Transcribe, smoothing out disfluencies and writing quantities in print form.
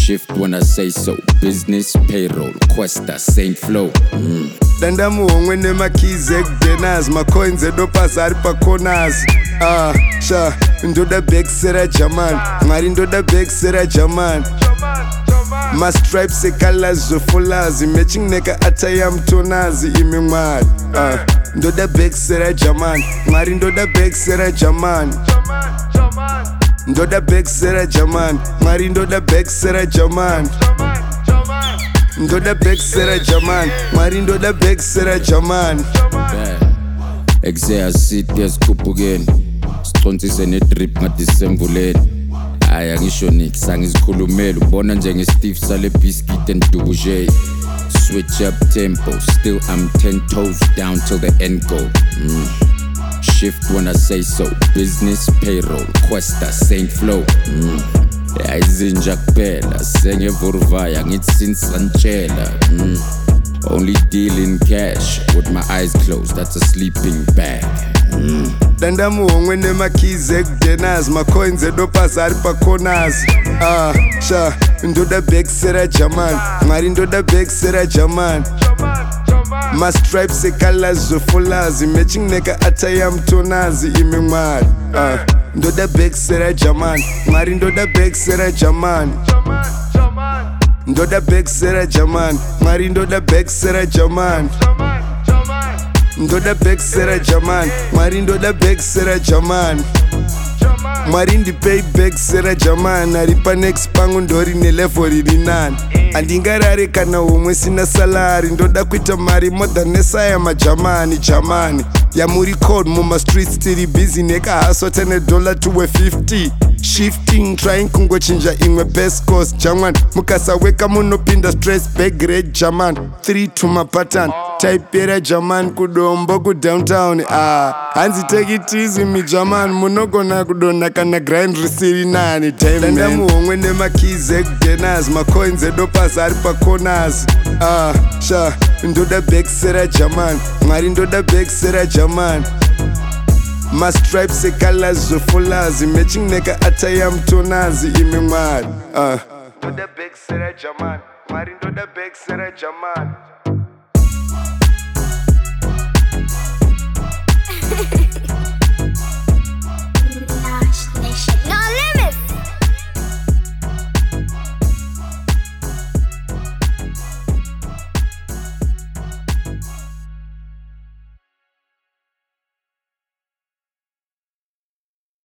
Shift when I say so. Business, payroll, Questa, Saint Flow. Danda muhomwe nemakeys ekudenas macoins edopas ari pacorners. Sha ndoda bekisera German, Mwari ndoda bekisera German. Mastripes ecolors zvefullers matching neka attire mtonazi imi Mwari. Ndoda bekisera German, Mwari ndoda bekisera German. Ndoda bekisera German, Mwari ndoda bekisera German. Ndoda bekisera German, Mwari ndoda bekisera German. Exea city esikhuphukeni sichonsise nedrip ngadisembuleni. Hhayi angisho niks angizikhulumeli ubona njenge-Steve sale biscuit and double. Switch up tempo, still I'm 10 toes down till the end goal. Shift when I say so. Business, payroll, Questa, Saint Flow. Aizinja kuphela sengevuruvaya ngithi sinsantshela. Only deal in cash with my eyes closed, that's a sleeping bag. Danda muhomwe nemakeys ekudenas macoins edopas ari pacorners. Sha ndoda bekisera German, Mwari ndoda bekisera German. Mastripes ecolors zvefullers matching neka attire mtonazi imi Mwari. Ndoda bekisera German, Mwari ndoda bekisera German. Ndoda bekisera German, Mwari ndoda bekisera German. Ndoda bekisera German, Mwari ndoda bekisera German. Mwari ndipei bekisera German, ari panext pangu ndori nelevel iri nani. Andingarare kana umwe sina salari, ndoda kuita mari more than nesaya maJamani Jamani. Yamuri code muma streets tiri busy neka hustle $10 to $50. Shifting trying kungochinja imwe best course German. Mukasaweka munopinda stress bag red German. 3 to my pattern type era German kudombo ku downtown. Hanzi take it easy mi German munogona kudona kana grind risiri nani time. Danda muhomwe nemakeys ekudenas macoins edopas ari pacorners. Sha ndoda bekisera German, Mwari ndoda bekisera German. Mastripes ecolors zvefullers matching neka attire mtonazi imi Mwari. Ndoda bekisera German, Mwari ndoda bekisera German.